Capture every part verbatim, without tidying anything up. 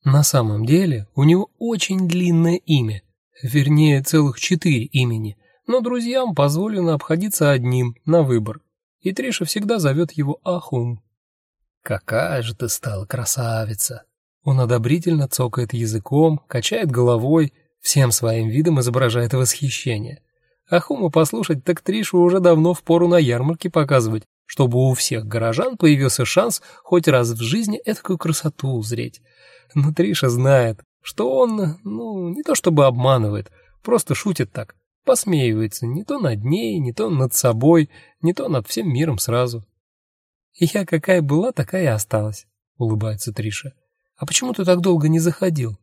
На самом деле у него очень длинное имя, вернее целых четыре имени, но друзьям позволено обходиться одним на выбор, и Триша всегда зовет его Ахум. «Какая же ты стала красавица!» Он одобрительно цокает языком, качает головой, всем своим видом изображает восхищение. Ахума послушать, так Тришу уже давно впору на ярмарке показывать, чтобы у всех горожан появился шанс хоть раз в жизни этакую красоту узреть. Но Триша знает, что он, ну, не то чтобы обманывает, просто шутит так, посмеивается не то над ней, не то над собой, не то над всем миром сразу. «И я какая была, такая и осталась», — улыбается Триша. «А почему ты так долго не заходил?»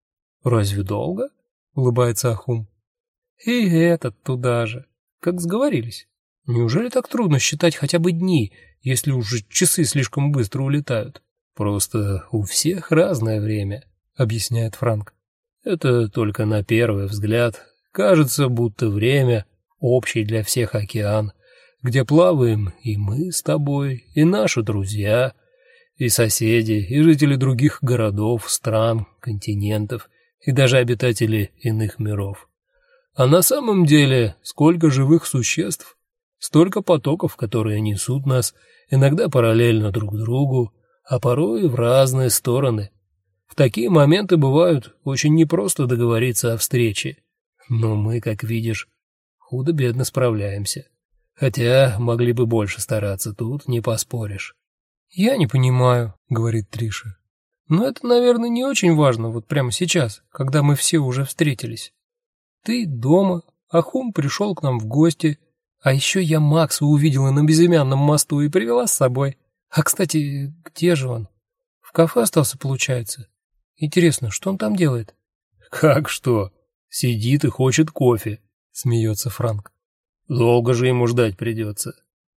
«Разве долго?» — улыбается Ахум. «И этот туда же, как сговорились. Неужели так трудно считать хотя бы дни, если уже часы слишком быстро улетают?» «Просто у всех разное время», — объясняет Франк. «Это только на первый взгляд. Кажется, будто время — общий для всех океан, где плаваем и мы с тобой, и наши друзья, и соседи, и жители других городов, стран, континентов, и даже обитатели иных миров. А на самом деле, сколько живых существ, столько потоков, которые несут нас иногда параллельно друг другу, а порой в разные стороны. В такие моменты бывают очень непросто договориться о встрече, но мы, как видишь, худо-бедно справляемся. Хотя могли бы больше стараться, тут не поспоришь». «Я не понимаю», — говорит Триша. «Но это, наверное, не очень важно вот прямо сейчас, когда мы все уже встретились. Ты дома, Ахум пришел к нам в гости, а еще я Макса увидела на безымянном мосту и привела с собой. А, кстати, где же он? В кафе остался, получается. Интересно, что он там делает?» «Как что? Сидит и хочет кофе», — смеется Франк. «Долго же ему ждать придется».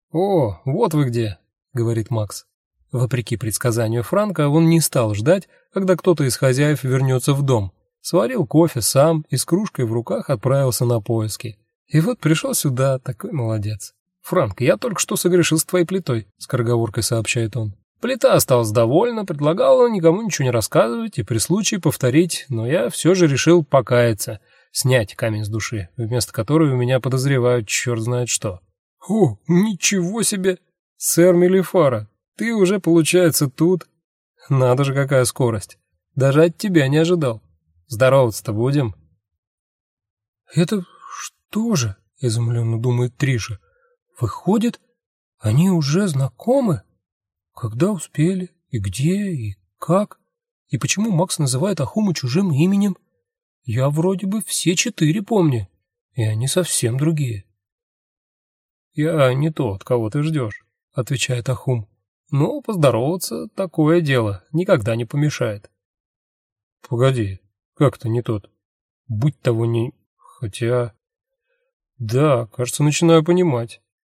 «О, вот вы где», — говорит Макс. Вопреки предсказанию Франка, он не стал ждать, когда кто-то из хозяев вернется в дом. Сварил кофе сам и с кружкой в руках отправился на поиски. И вот пришел сюда, такой молодец. «Франк, я только что согрешил с твоей плитой», — скороговоркой сообщает он. «Плита осталась довольна, предлагала никому ничего не рассказывать и при случае повторить, но я все же решил покаяться, снять камень с души, вместо которой у меня подозревают черт знает что». «О, ничего себе! Сэр Мелифара, ты уже, получается, тут? Надо же, какая скорость! Даже от тебя не ожидал. Здороваться-то будем?» «Это что же?» — изумленно думает Триша. «Выходит, они уже знакомы? Когда успели? И где? И как? И почему Макс называет Ахума чужим именем? Я вроде бы все четыре помню, и они совсем другие». «Я не тот, кого ты ждешь», — отвечает Ахум. «Ну, поздороваться — такое дело, никогда не помешает». «Погоди, как-то не тот. Будь того не... Хотя... Да, кажется, начинаю понимать.